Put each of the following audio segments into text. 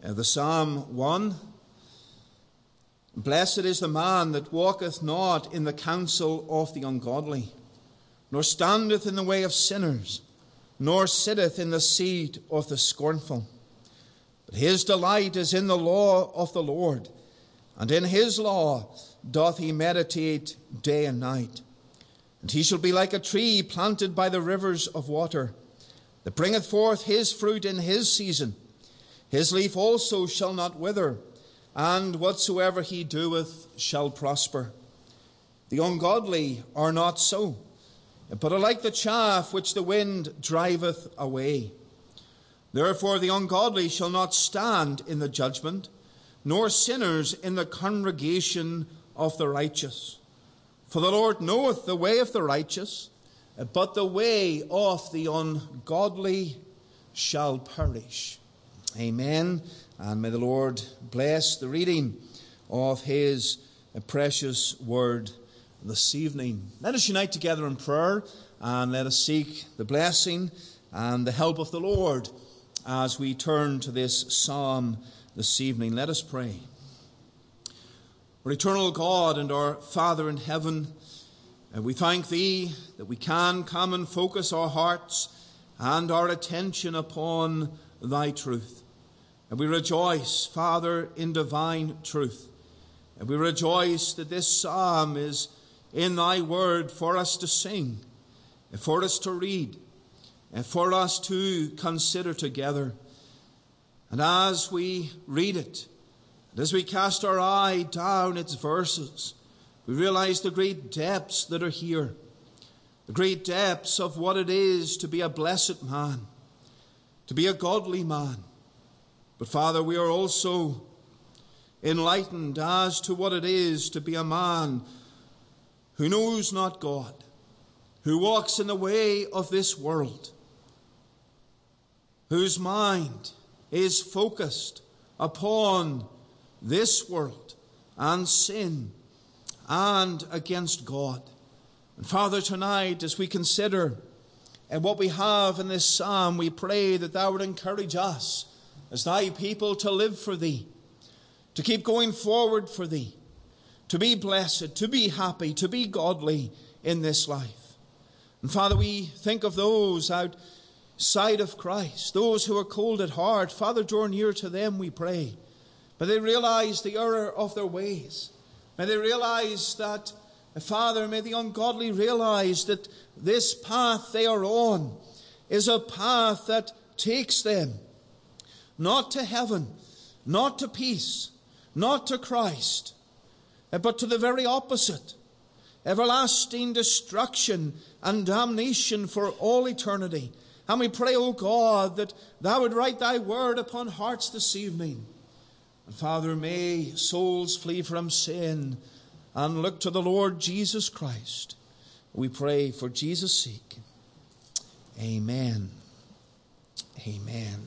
The Psalm 1. Blessed is the man that walketh not in the counsel of the ungodly, nor standeth in the way of sinners, nor sitteth in the seat of the scornful. But his delight is in the law of the Lord, and in his law doth he meditate day and night. And he shall be like a tree planted by the rivers of water, that bringeth forth his fruit in his season. His leaf also shall not wither, and whatsoever he doeth shall prosper. The ungodly are not so, but are like the chaff which the wind driveth away. Therefore the ungodly shall not stand in the judgment, nor sinners in the congregation of the righteous. For the Lord knoweth the way of the righteous, but the way of the ungodly shall perish. Amen. And may the Lord bless the reading of his precious word this evening. Let us unite together in prayer, and let us seek the blessing and the help of the Lord as we turn to this psalm this evening. Let us pray. Our eternal God and our Father in heaven, we thank thee that we can come and focus our hearts and our attention upon thy truth. And we rejoice, Father, in divine truth. And we rejoice that this psalm is in thy word for us to sing, and for us to read, and for us to consider together. And as we read it, and as we cast our eye down its verses, we realize the great depths that are here, the great depths of what it is to be a blessed man, to be a godly man. But Father, we are also enlightened as to what it is to be a man who knows not God, who walks in the way of this world, whose mind is focused upon this world and sin and against God. And Father, tonight as we consider what we have in this psalm, we pray that thou would encourage us as thy people to live for thee, to keep going forward for thee, to be blessed, to be happy, to be godly in this life. And Father, we think of those outside of Christ, those who are cold at heart. Father, draw near to them, we pray. May they realize the error of their ways. May they realize that, Father, may the ungodly realize that this path they are on is a path that takes them not to heaven, not to peace, not to Christ, but to the very opposite, everlasting destruction and damnation for all eternity. And we pray, O God, that thou would write thy word upon hearts this evening. And Father, may souls flee from sin and look to the Lord Jesus Christ. We pray for Jesus' sake. Amen. Amen.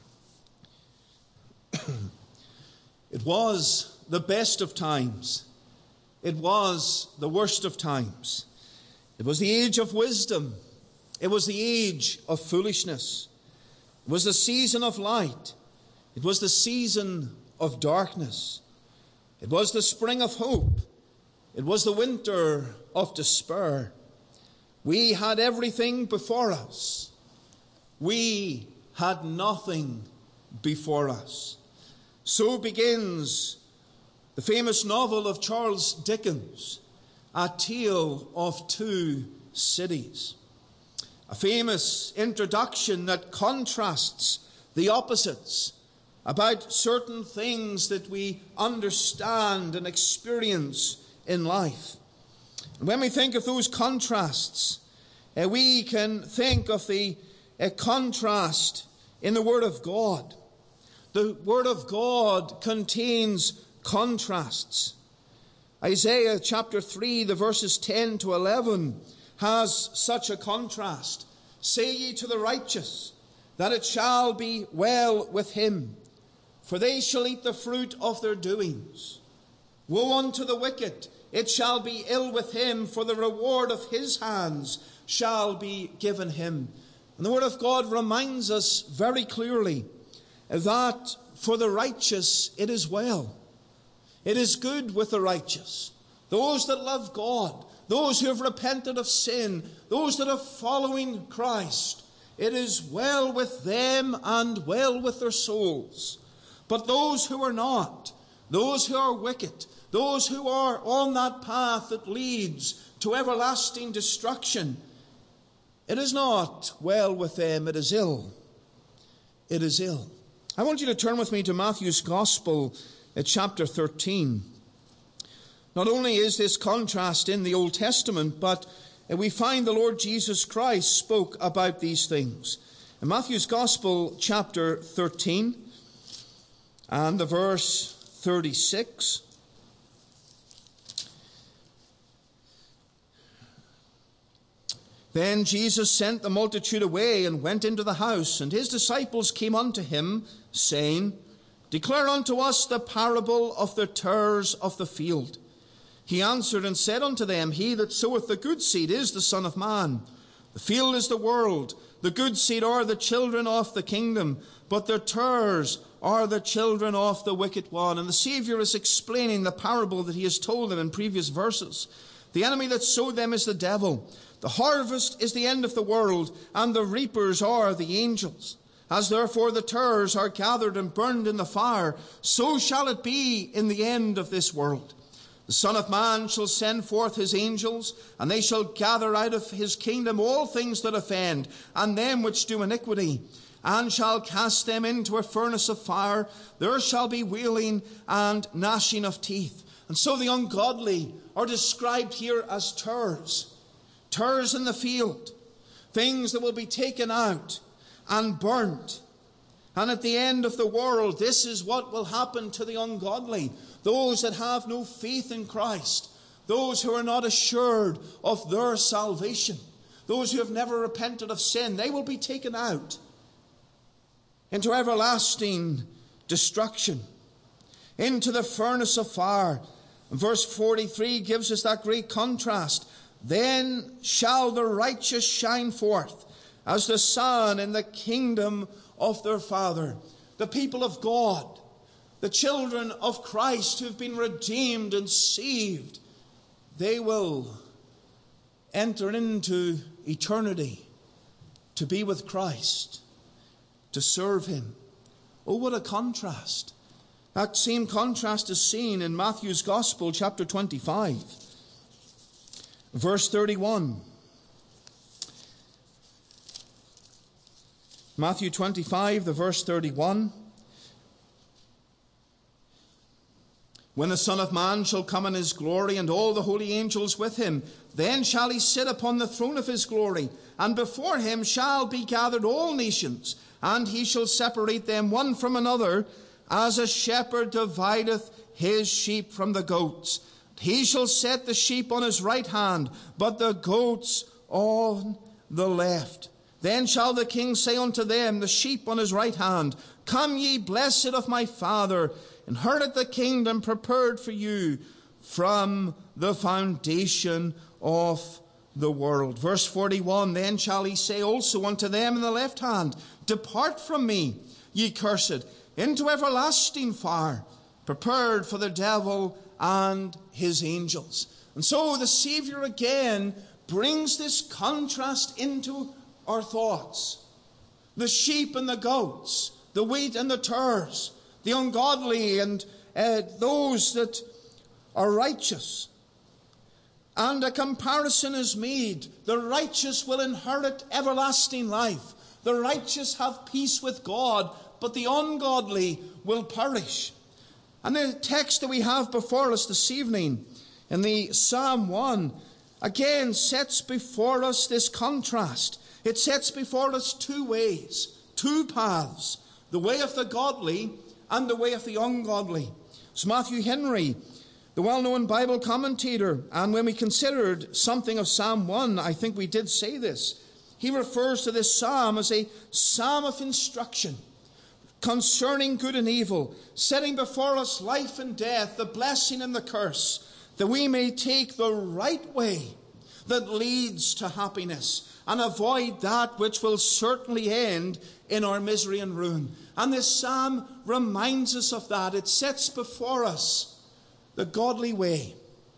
It was the best of times. It was the worst of times. It was the age of wisdom. It was the age of foolishness. It was the season of light. It was the season of darkness. It was the spring of hope. It was the winter of despair. We had everything before us. We had nothing before us. So begins the famous novel of Charles Dickens, A Tale of Two Cities. A famous introduction that contrasts the opposites about certain things that we understand and experience in life. And when we think of those contrasts, we can think of the contrast in the Word of God. The Word of God contains contrasts. Isaiah chapter 3, the verses 10 to 11, has such a contrast. Say ye to the righteous, that it shall be well with him, for they shall eat the fruit of their doings. Woe unto the wicked, it shall be ill with him, for the reward of his hands shall be given him. And the Word of God reminds us very clearly that for the righteous it is well. It is good with the righteous. Those that love God, those who have repented of sin, those that are following Christ, it is well with them and well with their souls. But those who are not, those who are wicked, those who are on that path that leads to everlasting destruction, it is not well with them, it is ill. It is ill. I want you to turn with me to Matthew's Gospel at chapter 13. Not only is this contrast in the Old Testament, but we find the Lord Jesus Christ spoke about these things. In Matthew's Gospel, chapter 13, and the verse 36. Then Jesus sent the multitude away and went into the house, and his disciples came unto him, saying, Declare unto us the parable of the tares of the field. He answered and said unto them, He that soweth the good seed is the Son of Man. The field is the world. The good seed are the children of the kingdom, but the tares are the children of the wicked one. And the Savior is explaining the parable that he has told them in previous verses. The enemy that sowed them is the devil. The harvest is the end of the world, and the reapers are the angels. As therefore the tares are gathered and burned in the fire, so shall it be in the end of this world. The Son of Man shall send forth his angels, and they shall gather out of his kingdom all things that offend, and them which do iniquity, and shall cast them into a furnace of fire. There shall be wailing and gnashing of teeth. And so the ungodly are described here as tares. Tares in the field. Things that will be taken out and burnt. And at the end of the world, this is what will happen to the ungodly. Those that have no faith in Christ. Those who are not assured of their salvation. Those who have never repented of sin. They will be taken out into everlasting destruction. Into the furnace of fire. Verse 43 gives us that great contrast. Then shall the righteous shine forth as the sun in the kingdom of their Father. The people of God, the children of Christ who have been redeemed and saved, they will enter into eternity to be with Christ, to serve him. Oh, what a contrast. That same contrast is seen in Matthew's Gospel, chapter 25, verse 31. Matthew 25, the verse 31. When the Son of Man shall come in his glory, and all the holy angels with him, then shall he sit upon the throne of his glory, and before him shall be gathered all nations, and he shall separate them one from another, as a shepherd divideth his sheep from the goats. He shall set the sheep on his right hand, but the goats on the left. Then shall the king say unto them, the sheep on his right hand, Come ye, blessed of my Father, inherit the kingdom prepared for you from the foundation of the world. Verse 41, Then shall he say also unto them in the left hand, Depart from me, ye cursed, into everlasting fire, prepared for the devil and his angels. And so the Savior again brings this contrast into our thoughts. The sheep and the goats, the wheat and the tares, the ungodly and those that are righteous. And a comparison is made. The righteous will inherit everlasting life. The righteous have peace with God, but the ungodly will perish. And the text that we have before us this evening in the Psalm 1 again sets before us this contrast. It sets before us two ways, two paths, the way of the godly and the way of the ungodly. It's Matthew Henry, the well-known Bible commentator, and when we considered something of Psalm 1, I think we did say this. He refers to this psalm as a psalm of instruction concerning good and evil, setting before us life and death, the blessing and the curse, that we may take the right way, that leads to happiness, and avoid that which will certainly end in our misery and ruin. And this psalm reminds us of that. It sets before us the godly way,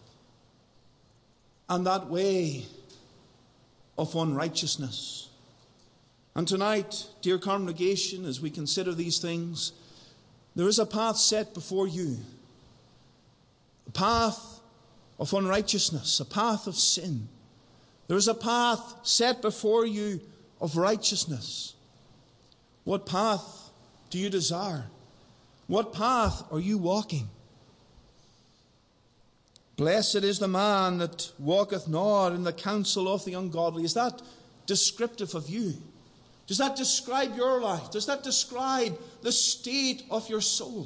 and that way of unrighteousness. And tonight, dear congregation, as we consider these things, there is a path set before you. A path of unrighteousness, a path of sin. There is a path set before you of righteousness. What path do you desire? What path are you walking? Blessed is the man that walketh not in the counsel of the ungodly. Is that descriptive of you? Does that describe your life? Does that describe the state of your soul?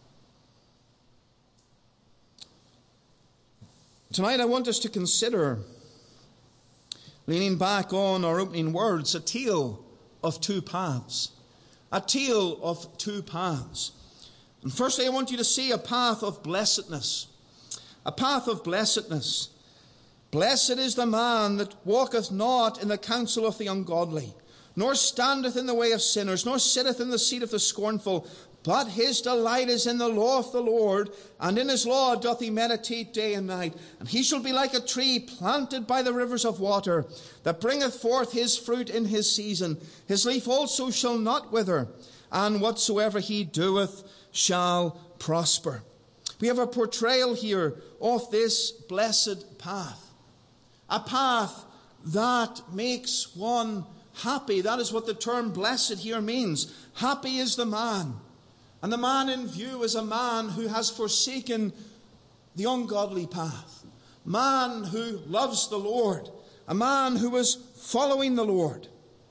Tonight I want us to consider, leaning back on our opening words, a tale of two paths. A tale of two paths. And firstly, I want you to see a path of blessedness. A path of blessedness. Blessed is the man that walketh not in the counsel of the ungodly, nor standeth in the way of sinners, nor sitteth in the seat of the scornful. But his delight is in the law of the Lord, and in his law doth he meditate day and night. And he shall be like a tree planted by the rivers of water, that bringeth forth his fruit in his season. His leaf also shall not wither, and whatsoever he doeth shall prosper. We have a portrayal here of this blessed path. A path that makes one happy. That is what the term blessed here means. Happy is the man. And the man in view is a man who has forsaken the ungodly path. Man who loves the Lord. A man who is following the Lord.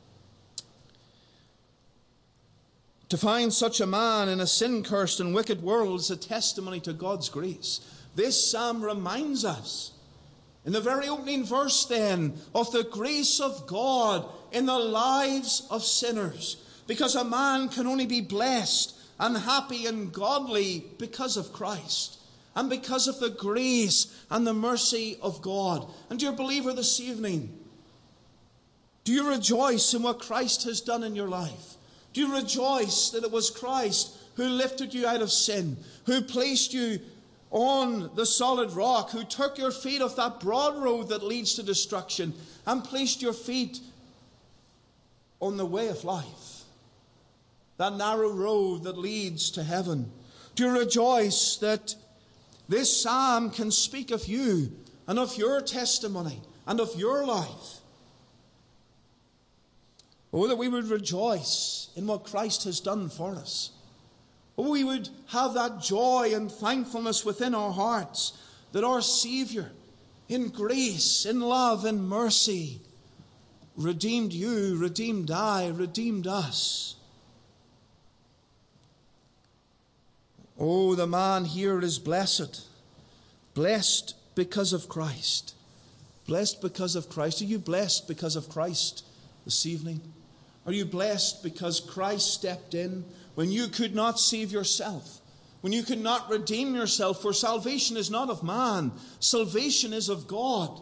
To find such a man in a sin-cursed and wicked world is a testimony to God's grace. This psalm reminds us, in the very opening verse then, of the grace of God in the lives of sinners. Because a man can only be blessed and happy and godly because of Christ, and because of the grace and the mercy of God. And dear believer, this evening, do you rejoice in what Christ has done in your life? Do you rejoice that it was Christ who lifted you out of sin, who placed you on the solid rock, who took your feet off that broad road that leads to destruction and placed your feet on the way of life, that narrow road that leads to heaven? Do you rejoice that this psalm can speak of you and of your testimony and of your life? Oh, that we would rejoice in what Christ has done for us. Oh, we would have that joy and thankfulness within our hearts that our Savior, in grace, in love, in mercy, redeemed you, redeemed I, redeemed us. Oh, the man here is blessed. Blessed because of Christ. Blessed because of Christ. Are you blessed because of Christ this evening? Are you blessed because Christ stepped in when you could not save yourself? When you could not redeem yourself? For salvation is not of man. Salvation is of God.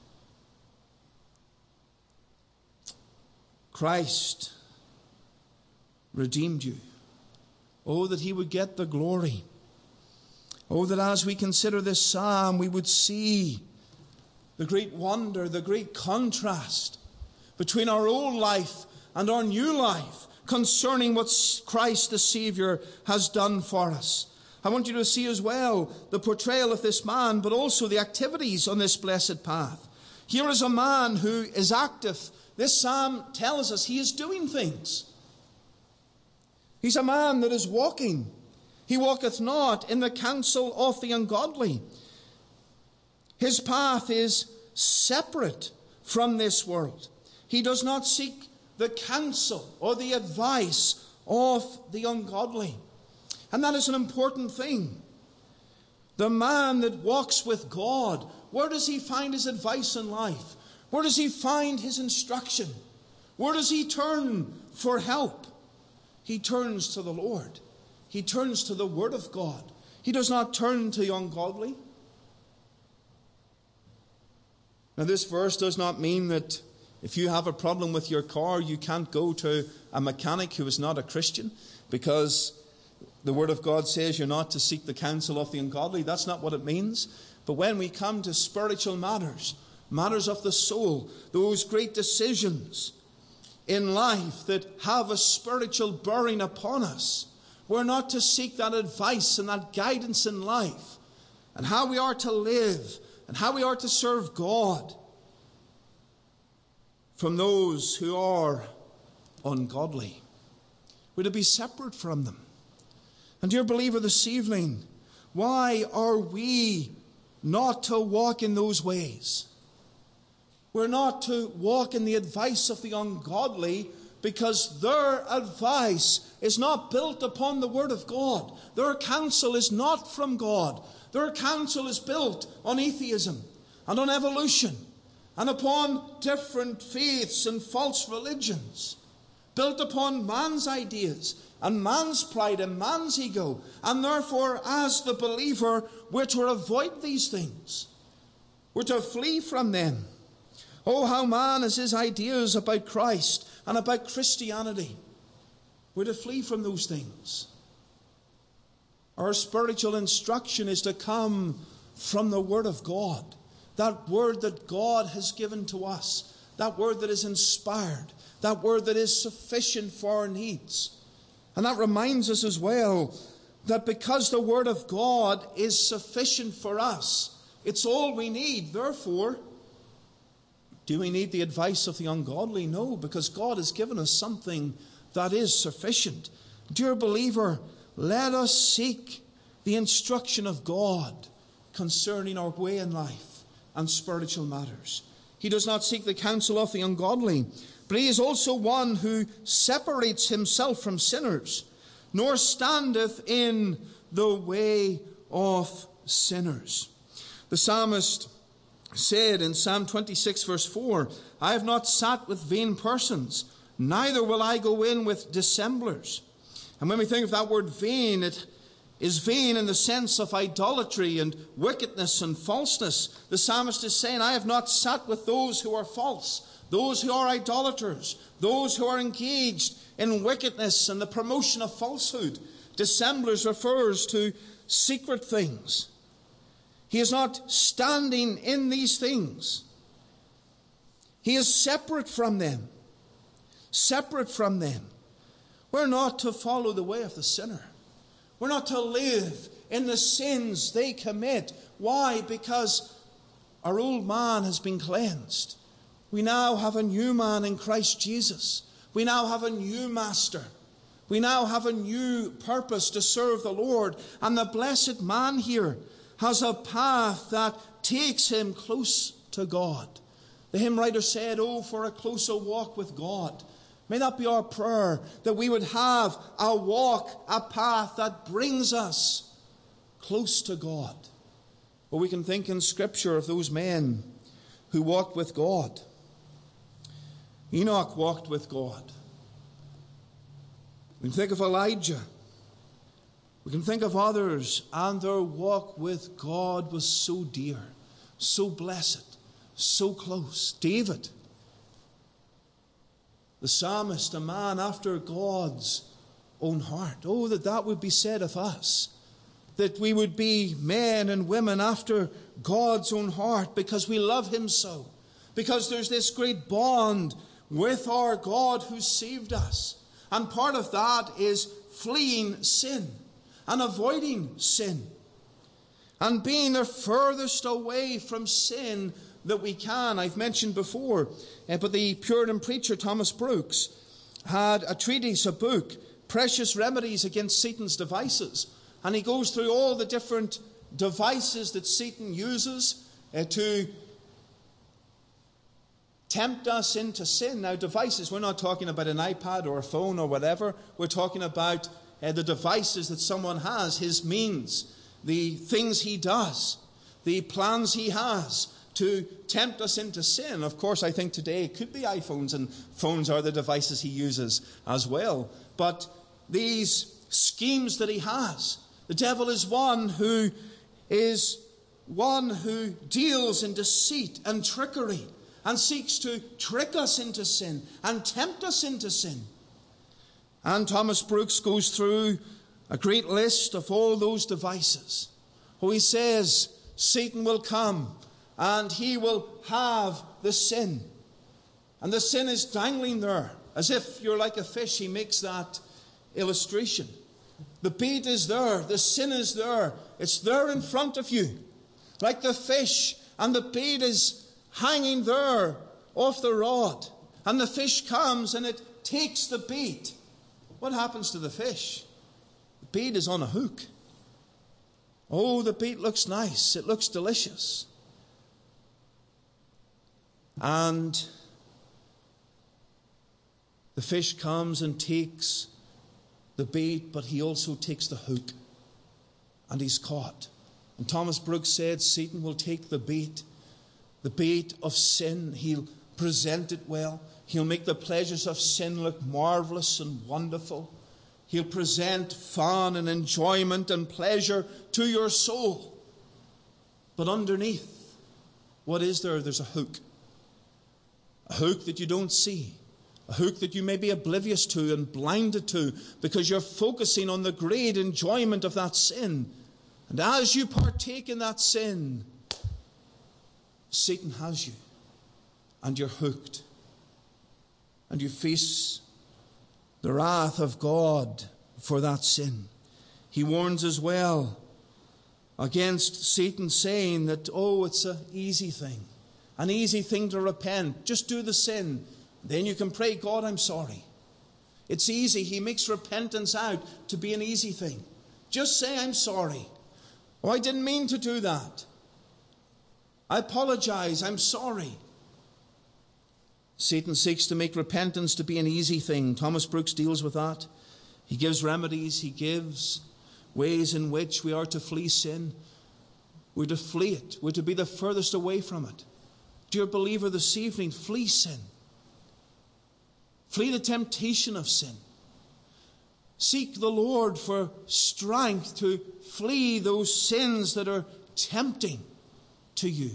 Christ redeemed you. Oh, that he would get the glory. Oh, that as we consider this psalm, we would see the great wonder, the great contrast between our old life and our new life concerning what Christ the Savior has done for us. I want you to see as well the portrayal of this man, but also the activities on this blessed path. Here is a man who is active. This psalm tells us he is doing things. He's a man that is walking. He walketh not in the counsel of the ungodly. His path is separate from this world. He does not seek the counsel or the advice of the ungodly. And that is an important thing. The man that walks with God, where does he find his advice in life? Where does he find his instruction? Where does he turn for help? He turns to the Lord. He turns to the Word of God. He does not turn to the ungodly. Now, this verse does not mean that if you have a problem with your car, you can't go to a mechanic who is not a Christian, because the Word of God says you're not to seek the counsel of the ungodly. That's not what it means. But when we come to spiritual matters, matters of the soul, those great decisions in life that have a spiritual bearing upon us, we're not to seek that advice and that guidance in life and how we are to live and how we are to serve God from those who are ungodly. We're to be separate from them. And dear believer, this evening, why are we not to walk in those ways? We're not to walk in the advice of the ungodly, because their advice is not built upon the Word of God. Their counsel is not from God. Their counsel is built on atheism and on evolution and upon different faiths and false religions, built upon man's ideas and man's pride and man's ego. And therefore, as the believer, we're to avoid these things. We're to flee from them. Oh, how man has his ideas about Christ and about Christianity. We're to flee from those things. Our spiritual instruction is to come from the Word of God. That Word that God has given to us. That Word that is inspired. That Word that is sufficient for our needs. And that reminds us as well that because the Word of God is sufficient for us, it's all we need. Therefore, do we need the advice of the ungodly? No, because God has given us something that is sufficient. Dear believer, let us seek the instruction of God concerning our way in life and spiritual matters. He does not seek the counsel of the ungodly, but he is also one who separates himself from sinners, nor standeth in the way of sinners. The psalmist said in Psalm 26 verse 4, I have not sat with vain persons, neither will I go in with dissemblers. And when we think of that word vain, it is vain in the sense of idolatry and wickedness and falseness. The psalmist is saying, I have not sat with those who are false, those who are idolaters, those who are engaged in wickedness and the promotion of falsehood. Dissemblers refers to secret things. He is not standing in these things. He is separate from them. Separate from them. We're not to follow the way of the sinner. We're not to live in the sins they commit. Why? Because our old man has been cleansed. We now have a new man in Christ Jesus. We now have a new master. We now have a new purpose to serve the Lord. And the blessed man here has a path that takes him close to God. The hymn writer said, oh, for a closer walk with God. May that be our prayer, that we would have a walk, a path that brings us close to God. Or we can think in Scripture of those men who walked with God. Enoch walked with God. We can think of Elijah. We can think of others, and their walk with God was so dear, so blessed, so close. David, the psalmist, a man after God's own heart. Oh, that would be said of us, that we would be men and women after God's own heart because we love him so, because there's this great bond with our God who saved us. And part of that is fleeing sin and avoiding sin and being the furthest away from sin that we can. I've mentioned before, but the Puritan preacher Thomas Brooks had a treatise, a book, Precious Remedies Against Satan's Devices. And he goes through all the different devices that Satan uses to tempt us into sin. Now, devices, we're not talking about an iPad or a phone or whatever. We're talking about the devices that someone has, his means, the things he does, the plans he has to tempt us into sin. Of course, I think today it could be iPhones, and phones are the devices he uses as well. But these schemes that he has, the devil is one who is one who deals in deceit and trickery and seeks to trick us into sin and tempt us into sin. And Thomas Brooks goes through a great list of all those devices. He says Satan will come and he will have the sin. And the sin is dangling there. As if you're like a fish, he makes that illustration. The bait is there. The sin is there. It's there in front of you. Like the fish. And the bait is hanging there off the rod. And the fish comes and it takes the bait. What happens to the fish? The bait is on a hook. Oh, the bait looks nice. It looks delicious. And the fish comes and takes the bait, but he also takes the hook. And he's caught. And Thomas Brooks said Satan will take the bait of sin. He'll present it well. He'll make the pleasures of sin look marvelous and wonderful. He'll present fun and enjoyment and pleasure to your soul. But underneath, what is there? There's a hook. A hook that you don't see. A hook that you may be oblivious to and blinded to because you're focusing on the great enjoyment of that sin. And as you partake in that sin, Satan has you. And you're hooked. And you face the wrath of God for that sin. He warns as well against Satan saying that, it's an easy thing. An easy thing to repent. Just do the sin. Then you can pray, God, I'm sorry. It's easy. He makes repentance out to be an easy thing. Just say, I'm sorry. Oh, I didn't mean to do that. I apologize. I'm sorry. Satan seeks to make repentance to be an easy thing. Thomas Brooks deals with that. He gives remedies. He gives ways in which we are to flee sin. We're to flee it. We're to be the furthest away from it. Dear believer, this evening, flee sin. Flee the temptation of sin. Seek the Lord for strength to flee those sins that are tempting to you.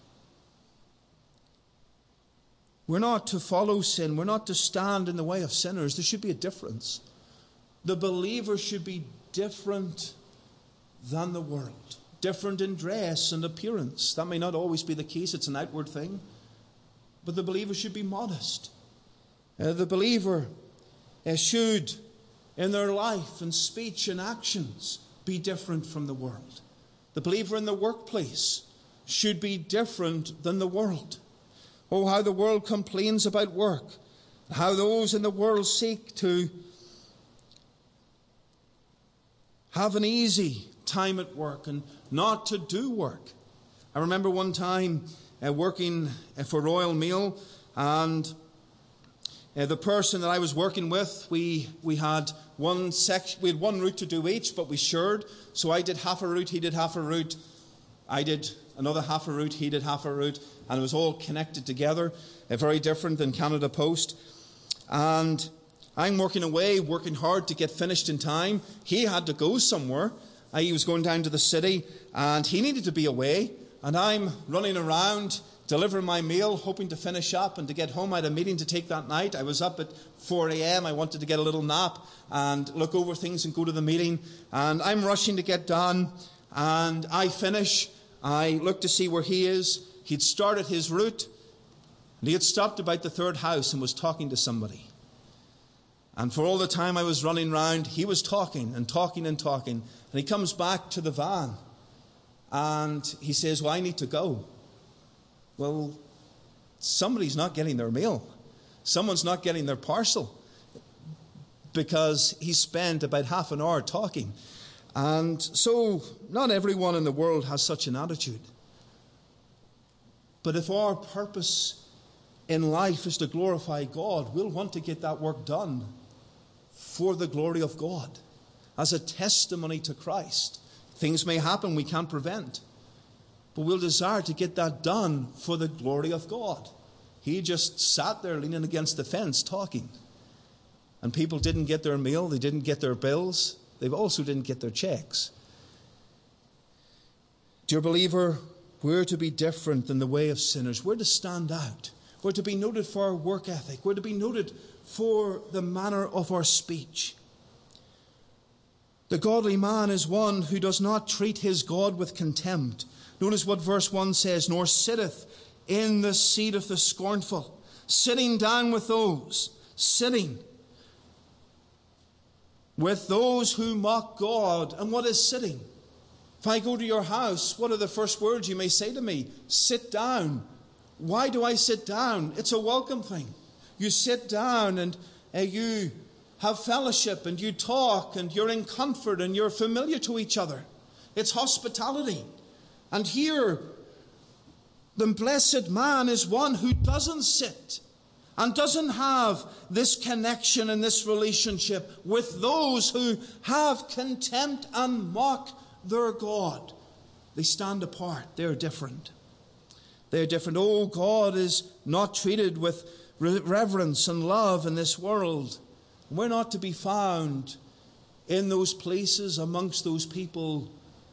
We're not to follow sin. We're not to stand in the way of sinners. There should be a difference. The believer should be different than the world. Different in dress and appearance. That may not always be the case. It's an outward thing. But the believer should be modest. The believer should, in their life and speech and actions, be different from the world. The believer in the workplace should be different than the world. Oh, how the world complains about work. How those in the world seek to have an easy time at work and not to do work. I remember one time working for Royal Mail, and the person that I was working with, we had one route to do each, but we shared. So I did half a route, he did half a route. I did another half a route, he did half a route, and it was all connected together, very different than Canada Post. And I'm working away, working hard to get finished in time. He had to go somewhere. He was going down to the city, and he needed to be away. And I'm running around, delivering my meal, hoping to finish up and to get home. I had a meeting to take that night. I was up at 4 a.m. I wanted to get a little nap and look over things and go to the meeting. And I'm rushing to get done, and I finish. I look to see where he is. He'd started his route, and he had stopped about the third house and was talking to somebody. And for all the time I was running round, he was talking and talking and talking. And he comes back to the van, and he says, well, I need to go. Well, somebody's not getting their meal. Someone's not getting their parcel, because he spent about half an hour talking. And so not everyone in the world has such an attitude. But if our purpose in life is to glorify God, we'll want to get that work done for the glory of God, as a testimony to Christ. Things may happen we can't prevent, but we'll desire to get that done for the glory of God. He just sat there leaning against the fence talking. And people didn't get their meal, they didn't get their bills, they also didn't get their checks. Dear believer, we're to be different than the way of sinners. We're to stand out. We're to be noted for our work ethic. We're to be noted for the manner of our speech. The godly man is one who does not treat his God with contempt. Notice what verse 1 says, nor sitteth in the seat of the scornful. Sitting down with those, sitting with those who mock God. And what is sitting? If I go to your house, what are the first words you may say to me? Sit down. Why do I sit down? It's a welcome thing. You sit down and you have fellowship and you talk and you're in comfort and you're familiar to each other. It's hospitality. And here, the blessed man is one who doesn't sit and doesn't have this connection and this relationship with those who have contempt and mock their God. They stand apart. They're different. They're different. Oh, God is not treated with reverence and love in this world. We're not to be found in those places amongst those people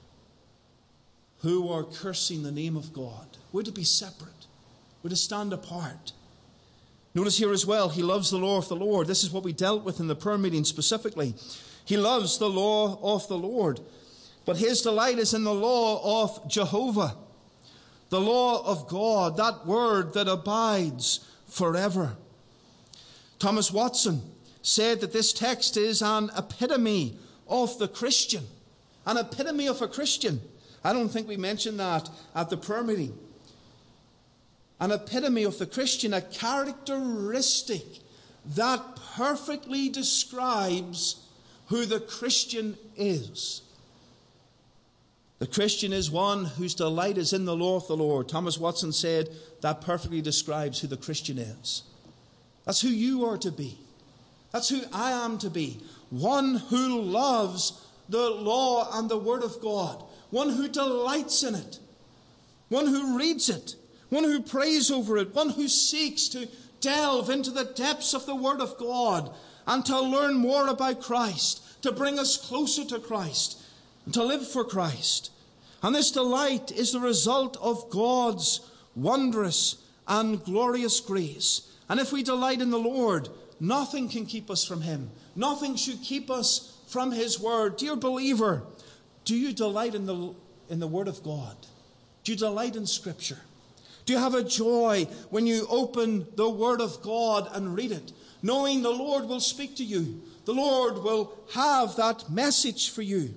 who are cursing the name of God. We're to be separate. We're to stand apart. Notice here as well, he loves the law of the Lord. This is what we dealt with in the prayer meeting specifically. He loves the law of the Lord. But his delight is in the law of Jehovah. The law of God, that word that abides forever. Thomas Watson said that this text is an epitome of the Christian. An epitome of a Christian. I don't think we mentioned that at the prayer meeting. An epitome of the Christian, a characteristic that perfectly describes who the Christian is. The Christian is one whose delight is in the law of the Lord. Thomas Watson said that perfectly describes who the Christian is. That's who you are to be. That's who I am to be. One who loves the law and the word of God. One who delights in it. One who reads it. One who prays over it. One who seeks to delve into the depths of the word of God and to learn more about Christ, to bring us closer to Christ, and to live for Christ. And this delight is the result of God's wondrous and glorious grace. And if we delight in the Lord, nothing can keep us from him. Nothing should keep us from his word. Dear believer, do you delight in the word of God? Do you delight in Scripture? Do you have a joy when you open the word of God and read it, knowing the Lord will speak to you? The Lord will have that message for you.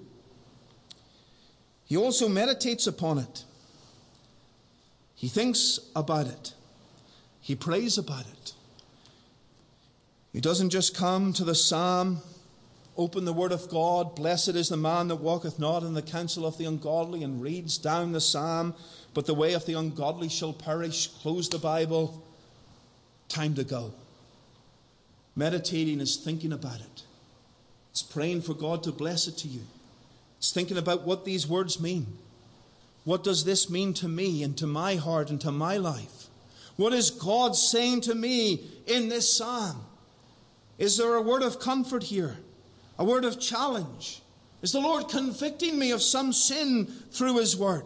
He also meditates upon it. He thinks about it. He prays about it. He doesn't just come to the psalm, open the word of God, blessed is the man that walketh not in the counsel of the ungodly, and reads down the psalm, but the way of the ungodly shall perish, close the Bible, time to go. Meditating is thinking about it. It's praying for God to bless it to you. It's thinking about what these words mean. What does this mean to me and to my heart and to my life? What is God saying to me in this psalm? Is there a word of comfort here? A word of challenge? Is the Lord convicting me of some sin through his word?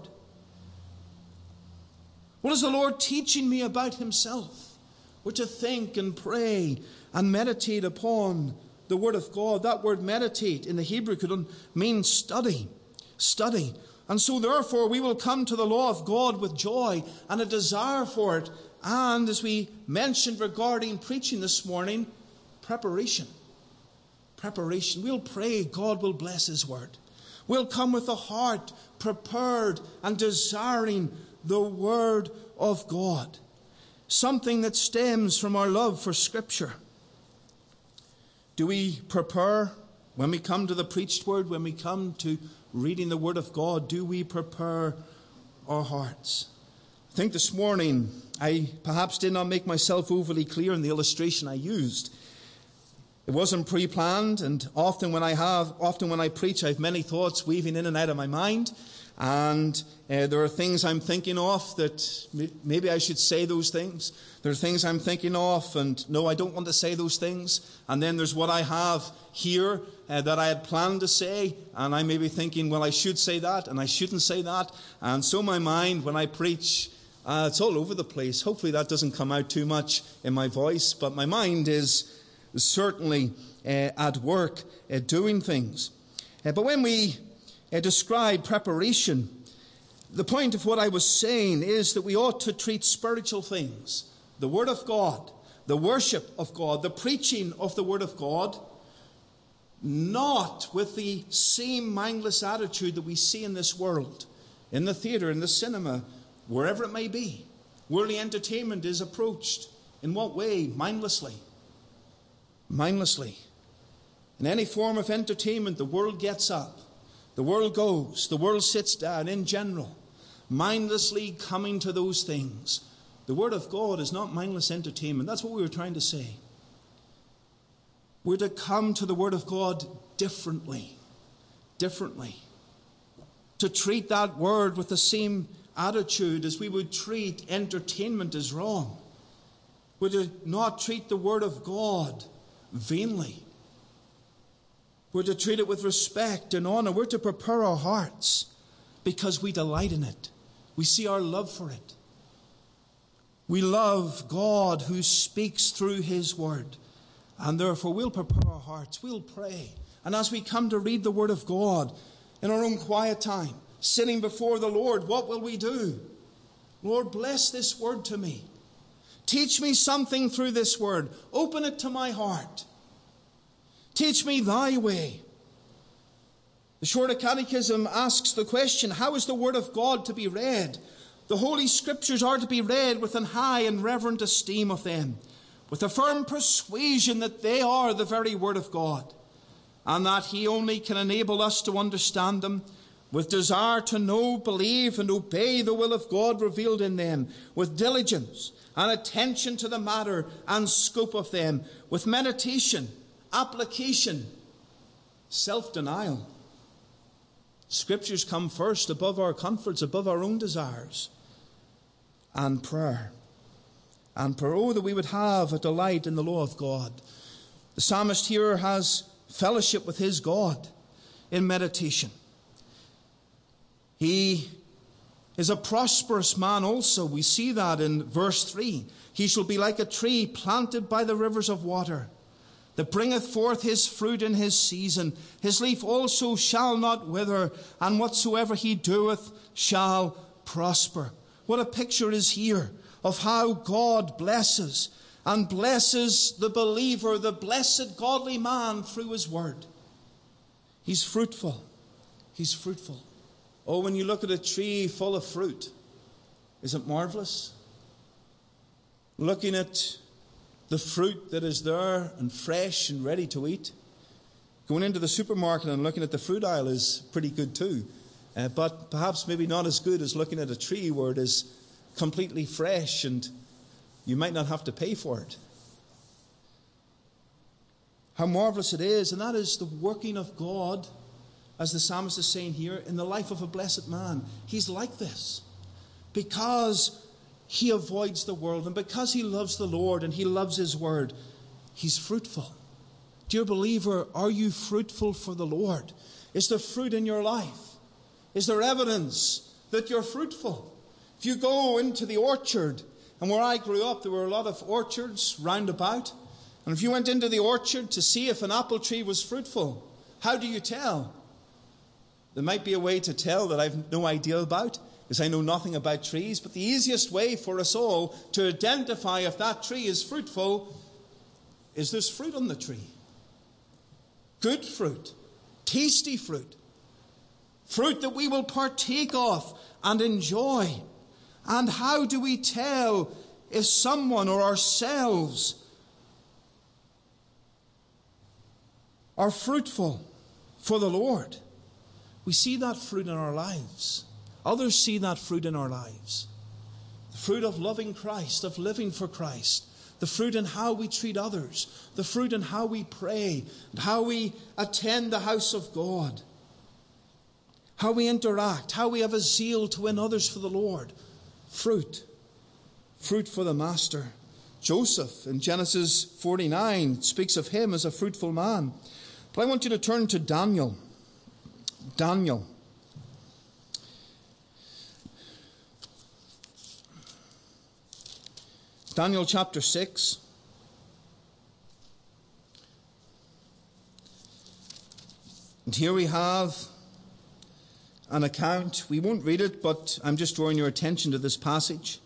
What is the Lord teaching me about himself? We're to think and pray and meditate upon the word of God. That word meditate in the Hebrew could mean study. Study. And so therefore we will come to the law of God with joy and a desire for it. And as we mentioned regarding preaching this morning, preparation. Preparation. We'll pray God will bless his word. We'll come with a heart prepared and desiring the word of God. Something that stems from our love for Scripture. Do we prepare when we come to the preached word, when we come to reading the word of God? Do we prepare our hearts? I think this morning I perhaps did not make myself overly clear in the illustration I used. It wasn't pre-planned, and often when I preach, I have many thoughts weaving in and out of my mind. And there are things I'm thinking of that maybe I should say those things. There are things I'm thinking of and no, I don't want to say those things. And then there's what I have here that I had planned to say, and I may be thinking, well, I should say that, and I shouldn't say that. And so my mind, when I preach, it's all over the place. Hopefully that doesn't come out too much in my voice, but my mind is certainly at work doing things. But when we describe preparation, the point of what I was saying is that we ought to treat spiritual things, the Word of God, the worship of God, the preaching of the Word of God, not with the same mindless attitude that we see in this world, in the theatre, in the cinema, wherever it may be. Worldly entertainment is approached. In what way? Mindlessly. Mindlessly. In any form of entertainment, the world gets up. The world goes. The world sits down in general, mindlessly coming to those things. The Word of God is not mindless entertainment. That's what we were trying to say. We're to come to the Word of God differently. Differently. To treat that Word with the same attitude as we would treat entertainment as wrong. We're to not treat the Word of God vainly. We're to treat it with respect and honor. We're to prepare our hearts because we delight in it. We see our love for it. We love God who speaks through His Word. And therefore we'll prepare our hearts. We'll pray. And as we come to read the Word of God in our own quiet time, sitting before the Lord, what will we do? Lord, bless this Word to me. Teach me something through this Word. Open it to my heart. Teach me thy way. The Shorter Catechism asks the question, how is the Word of God to be read? The Holy Scriptures are to be read with an high and reverent esteem of them, with a firm persuasion that they are the very Word of God, and that He only can enable us to understand them, with desire to know, believe, and obey the will of God revealed in them, with diligence and attention to the matter and scope of them, with meditation, application, self-denial. Scriptures come first above our comforts, above our own desires, and prayer. And prayer, oh, that we would have a delight in the law of God. The psalmist here has fellowship with his God in meditation. He is a prosperous man also. We see that in verse 3. He shall be like a tree planted by the rivers of water, that bringeth forth his fruit in his season. His leaf also shall not wither, and whatsoever he doeth shall prosper. What a picture is here of how God blesses, and blesses the believer, the blessed godly man, through his word. He's fruitful. He's fruitful. Oh, when you look at a tree full of fruit, is it marvelous? Looking at the fruit that is there and fresh and ready to eat. Going into the supermarket and looking at the fruit aisle is pretty good too. But perhaps maybe not as good as looking at a tree where it is completely fresh and you might not have to pay for it. How marvelous it is. And that is the working of God, as the psalmist is saying here, in the life of a blessed man. He's like this because he avoids the world, and because he loves the Lord and he loves his word, he's fruitful. Dear believer, are you fruitful for the Lord? Is there fruit in your life? Is there evidence that you're fruitful? If you go into the orchard, and where I grew up there were a lot of orchards round about, and if you went into the orchard to see if an apple tree was fruitful, how do you tell? There might be a way to tell that I've no idea about, because I know nothing about trees, but the easiest way for us all to identify if that tree is fruitful is there's fruit on the tree. Good fruit, tasty fruit, fruit that we will partake of and enjoy. And how do we tell if someone or ourselves are fruitful for the Lord? We see that fruit in our lives. Others see that fruit in our lives. The fruit of loving Christ, of living for Christ. The fruit in how we treat others. The fruit in how we pray. And how we attend the house of God. How we interact. How we have a zeal to win others for the Lord. Fruit. Fruit for the Master. Joseph in Genesis 49 speaks of him as a fruitful man. But I want you to turn to Daniel. Daniel. Daniel chapter 6. And here we have an account. We won't read it, but I'm just drawing your attention to this passage.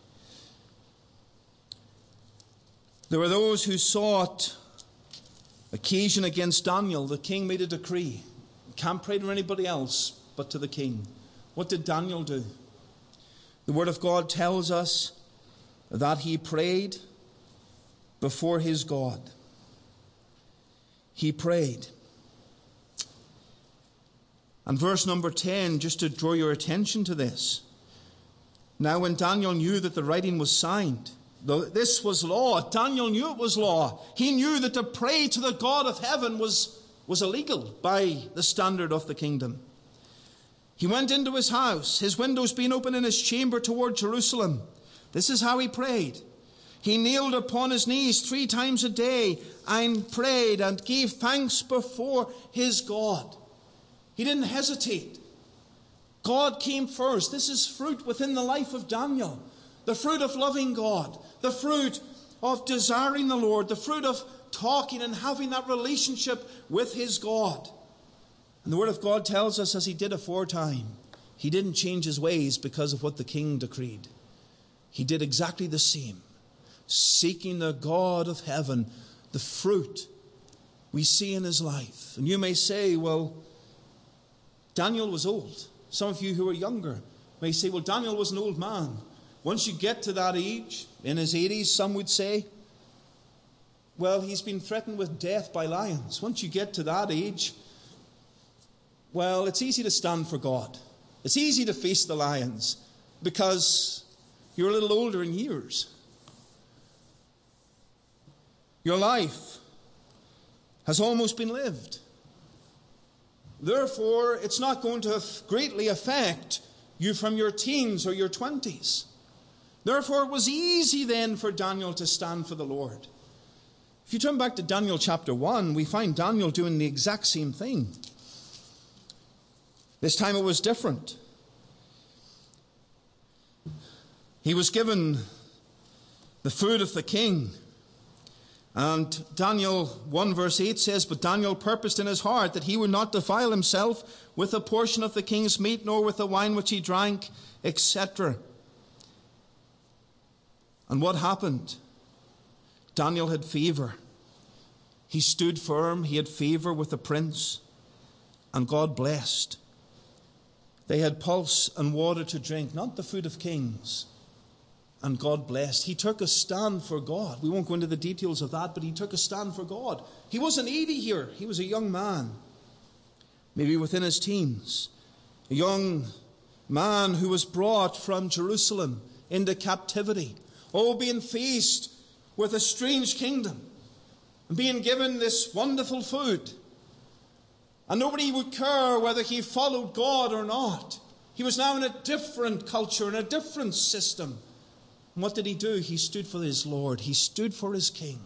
There were those who sought occasion against Daniel. The king made a decree. Can't pray to anybody else but to the king. What did Daniel do? The Word of God tells us that he prayed before his God. He prayed. And verse number 10, just to draw your attention to this. Now when Daniel knew that the writing was signed, though this was law, Daniel knew it was law. He knew that to pray to the God of heaven was illegal by the standard of the kingdom. He went into his house, his windows being open in his chamber toward Jerusalem. This is how he prayed. He kneeled upon his knees 3 times a day and prayed and gave thanks before his God. He didn't hesitate. God came first. This is fruit within the life of Daniel. The fruit of loving God. The fruit of desiring the Lord. The fruit of talking and having that relationship with his God. And the Word of God tells us, as he did aforetime, he didn't change his ways because of what the king decreed. He did exactly the same. Seeking the God of heaven. The fruit we see in his life. And you may say, well, Daniel was old. Some of you who are younger may say, well, Daniel was an old man. Once you get to that age, in his 80s, some would say, well, he's been threatened with death by lions. Once you get to that age, well, it's easy to stand for God. It's easy to face the lions because you're a little older in years. Your life has almost been lived. Therefore, it's not going to greatly affect you from your teens or your 20s. Therefore, it was easy then for Daniel to stand for the Lord. If you turn back to Daniel chapter 1, we find Daniel doing the exact same thing. This time it was different. He was given the food of the king. And Daniel 1 verse 8 says, but Daniel purposed in his heart that he would not defile himself with a portion of the king's meat, nor with the wine which he drank, etc. And what happened? Daniel had fever. He stood firm. He had favor with the prince. And God blessed. They had pulse and water to drink, not the food of kings. And God blessed. He took a stand for God. We won't go into the details of that, but he took a stand for God. He wasn't 80 here. He was a young man, maybe within his teens. A young man who was brought from Jerusalem into captivity. Oh, being faced with a strange kingdom and being given this wonderful food. And nobody would care whether he followed God or not. He was now in a different culture, in a different system. And what did he do? He stood for his Lord. He stood for his king.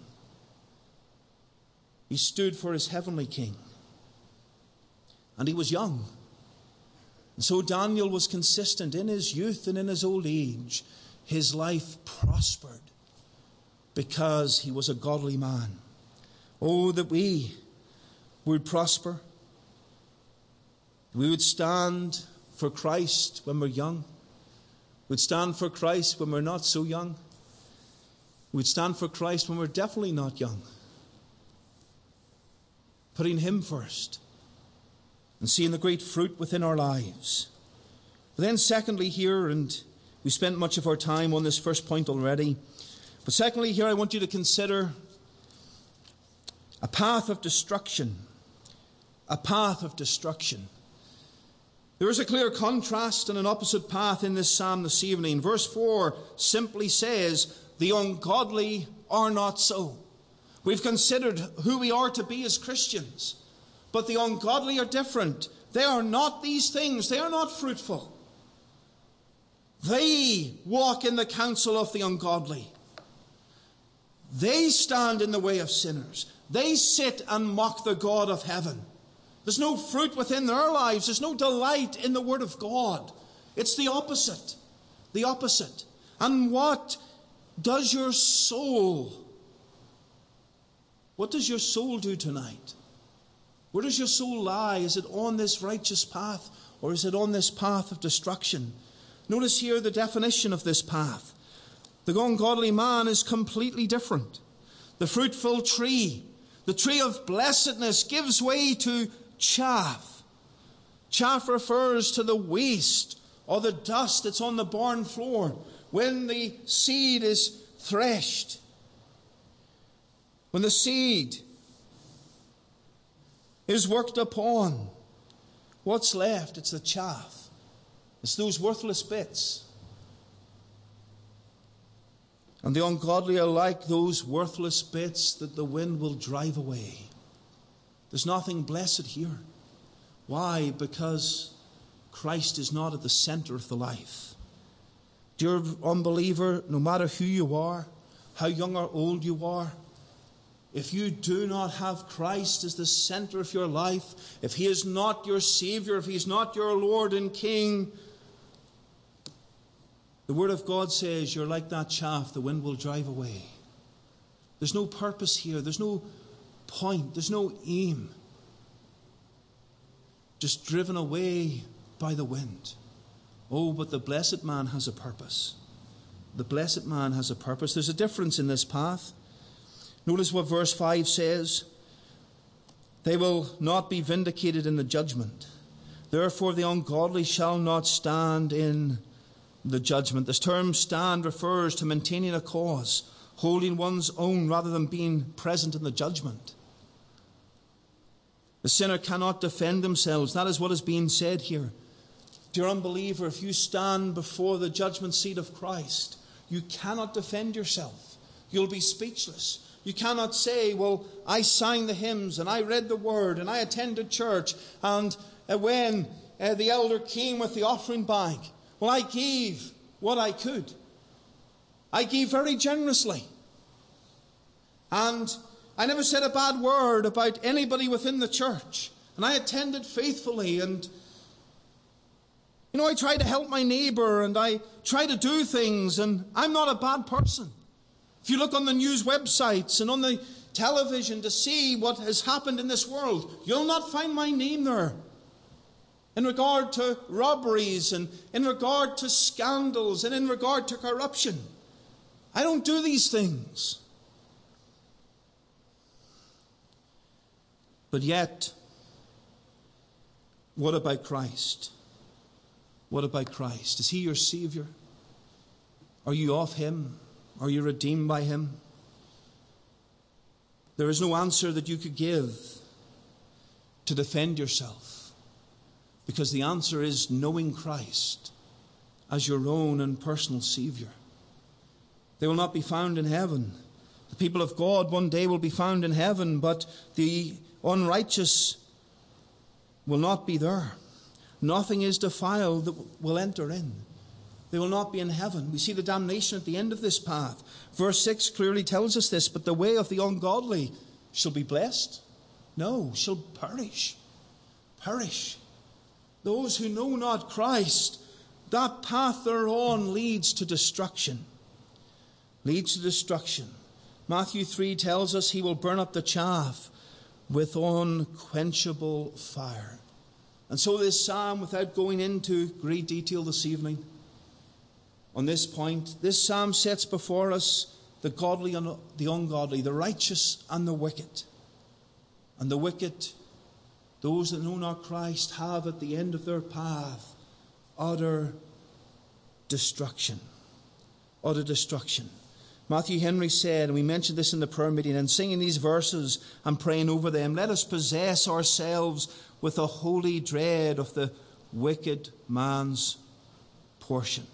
He stood for his heavenly king. And he was young. And so Daniel was consistent in his youth and in his old age. His life prospered because he was a godly man. Oh, that we would prosper. We would stand for Christ when we're young. We'd stand for Christ when we're not so young. We'd stand for Christ when we're definitely not young. Putting him first and seeing the great fruit within our lives. But then secondly here, and we spent much of our time on this first point already, but secondly here I want you to consider a path of destruction. A path of destruction. There is a clear contrast and an opposite path in this psalm this evening. Verse 4 simply says, the ungodly are not so. We've considered who we are to be as Christians. But the ungodly are different. They are not these things. They are not fruitful. They walk in the counsel of the ungodly. They stand in the way of sinners. They sit and mock the God of heaven. There's no fruit within their lives. There's no delight in the Word of God. It's the opposite. The opposite. And what does your soul do tonight? Where does your soul lie? Is it on this righteous path, or is it on this path of destruction? Notice here the definition of this path. The ungodly man is completely different. The fruitful tree, the tree of blessedness, gives way to chaff. Chaff refers to the waste or the dust that's on the barn floor when the seed is threshed. When the seed is worked upon, what's left? It's the chaff. It's those worthless bits. And the ungodly are like those worthless bits that the wind will drive away. There's nothing blessed here. Why? Because Christ is not at the center of the life. Dear unbeliever, no matter who you are, how young or old you are, if you do not have Christ as the center of your life, if He is not your Savior, if He's not your Lord and King, the Word of God says you're like that chaff the wind will drive away. There's no purpose here. There's no point. There's no aim. Just driven away by the wind. Oh, but the blessed man has a purpose. The blessed man has a purpose. There's a difference in this path. Notice what verse 5 says. They will not be vindicated in the judgment. Therefore the ungodly shall not stand in the judgment. This term stand refers to maintaining a cause, holding one's own rather than being present in the judgment. The sinner cannot defend themselves. That is what is being said here. Dear unbeliever, if you stand before the judgment seat of Christ, you cannot defend yourself. You'll be speechless. You cannot say, well, I sang the hymns and I read the word and I attended church, and when the elder came with the offering bag, well, I gave what I could. I gave very generously. And I never said a bad word about anybody within the church. And I attended faithfully, and I try to help my neighbor and I try to do things, and I'm not a bad person. If you look on the news websites and on the television to see what has happened in this world, you'll not find my name there. In regard to robberies and in regard to scandals and in regard to corruption. I don't do these things. But yet, what about Christ? What about Christ? Is He your Savior? Are you of Him? Are you redeemed by Him? There is no answer that you could give to defend yourself, because the answer is knowing Christ as your own and personal Savior. They will not be found in heaven. The people of God one day will be found in heaven, but the unrighteous will not be there. Nothing is defiled that will enter in. They will not be in heaven. We see the damnation at the end of this path. Verse 6 clearly tells us this. But the way of the ungodly shall be blessed? No, shall perish. Perish. Those who know not Christ, that path they're on leads to destruction. Leads to destruction. Matthew 3 tells us He will burn up the chaff with unquenchable fire. And so this psalm, without going into great detail this evening, on this point, this psalm sets before us the godly and the ungodly, the righteous and the wicked. And the wicked, those that know not Christ, have at the end of their path utter destruction. Utter destruction. Matthew Henry said, and we mentioned this in the prayer meeting, and singing these verses and praying over them, let us possess ourselves with a holy dread of the wicked man's portion.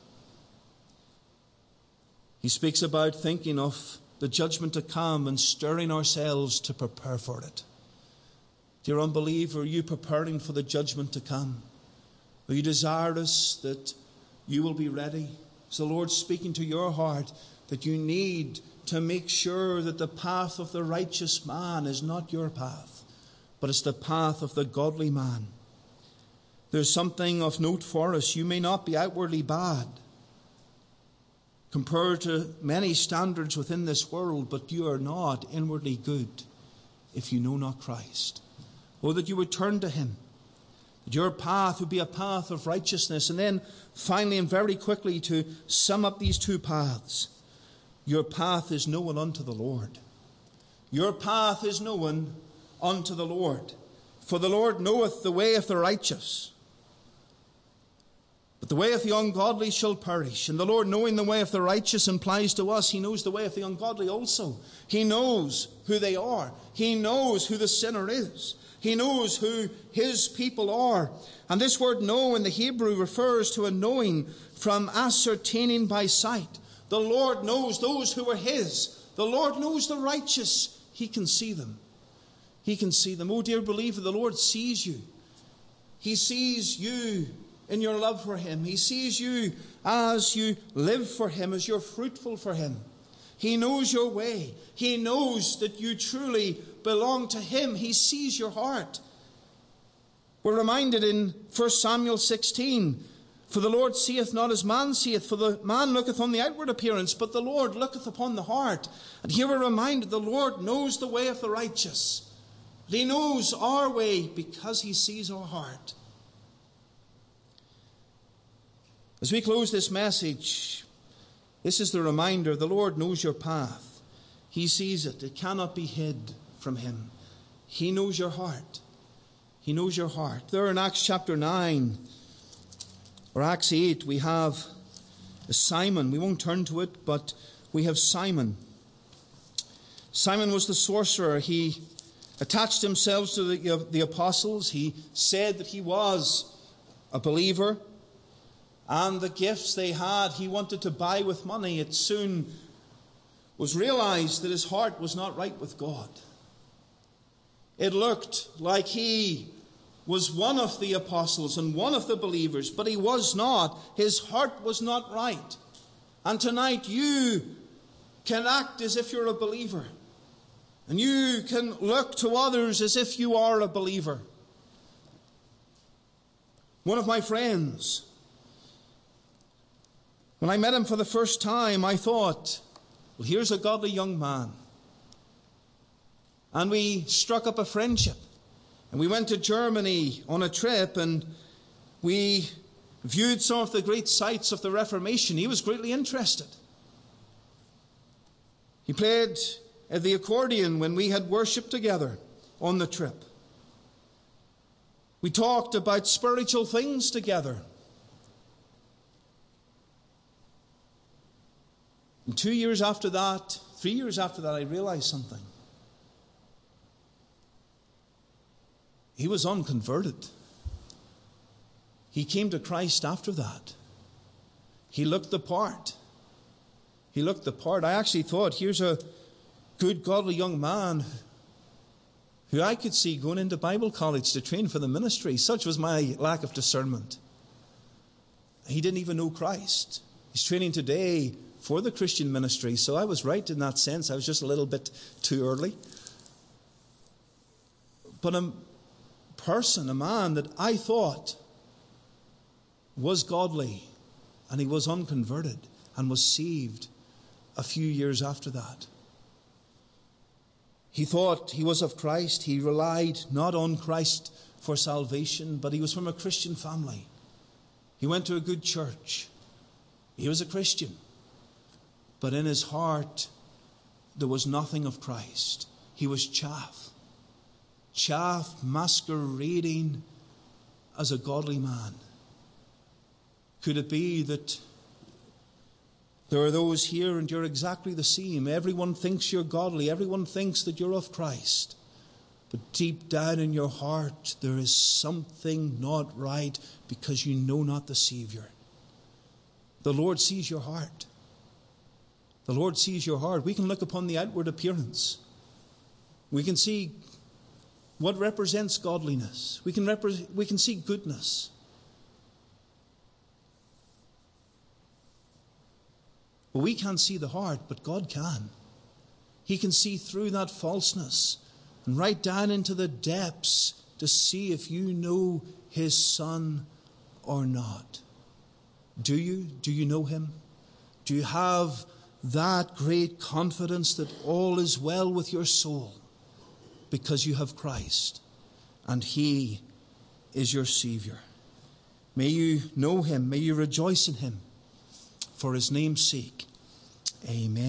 He speaks about thinking of the judgment to come and stirring ourselves to prepare for it. Dear unbeliever, are you preparing for the judgment to come? Are you desirous that you will be ready? Is the Lord speaking to your heart that you need to make sure that the path of the righteous man is not your path, but it's the path of the godly man. There's something of note for us. You may not be outwardly bad compared to many standards within this world, but you are not inwardly good if you know not Christ. Oh, that you would turn to him, that your path would be a path of righteousness. And then finally and very quickly, to sum up these two paths, your path is known unto the Lord. Your path is known unto the Lord. For the Lord knoweth the way of the righteous, but the way of the ungodly shall perish. And the Lord, knowing the way of the righteous, implies to us he knows the way of the ungodly also. He knows who they are. He knows who the sinner is. He knows who his people are. And this word know in the Hebrew refers to a knowing from ascertaining by sight. The Lord knows those who are his. The Lord knows the righteous. He can see them. He can see them. Oh, dear believer, the Lord sees you. He sees you in your love for him. He sees you as you live for him, as you're fruitful for him. He knows your way. He knows that you truly belong to him. He sees your heart. We're reminded in 1 Samuel 16, for the Lord seeth not as man seeth, for the man looketh on the outward appearance, but the Lord looketh upon the heart. And here we're reminded the Lord knows the way of the righteous. He knows our way because he sees our heart. As we close this message, this is the reminder, the Lord knows your path. He sees it. It cannot be hid from him. He knows your heart. He knows your heart. There in Acts chapter 9 or Acts 8 we have Simon. We won't turn to it, but we have Simon. Simon was the sorcerer. He attached himself to the apostles. He said that he was a believer. And the gifts they had, he wanted to buy with money. It soon was realized that his heart was not right with God. It looked like he was one of the apostles and one of the believers, but he was not. His heart was not right. And tonight you can act as if you're a believer. And you can look to others as if you are a believer. One of my friends, when I met him for the first time, I thought, well, here's a godly young man. And we struck up a friendship. And we went to Germany on a trip, and we viewed some of the great sites of the Reformation. He was greatly interested. He played the accordion when we had worship together on the trip. We talked about spiritual things together. And 2 years after that, 3 years after that, I realized something. He was unconverted. He came to Christ after that. He looked the part. He looked the part. I actually thought, here's a good, godly young man who I could see going into Bible college to train for the ministry. Such was my lack of discernment. He didn't even know Christ. He's training today for the Christian ministry, so I was right in that sense. I was just a little bit too early. But a man that I thought was godly, and he was unconverted and was saved a few years after that. He thought he was of Christ. He relied not on Christ for salvation, but he was from a Christian family. He went to a good church. He was a Christian. But in his heart, there was nothing of Christ. He was chaff. Chaff masquerading as a godly man. Could it be that there are those here and you're exactly the same? Everyone thinks you're godly. Everyone thinks that you're of Christ. But deep down in your heart, there is something not right because you know not the Savior. The Lord sees your heart. The Lord sees your heart. We can look upon the outward appearance. We can see what represents godliness. We can see goodness. But we can't see the heart, but God can. He can see through that falseness and right down into the depths to see if you know his Son or not. Do you? Do you know him? Do you have that great confidence that all is well with your soul because you have Christ and he is your Savior? May you know him. May you rejoice in him for his name's sake. Amen.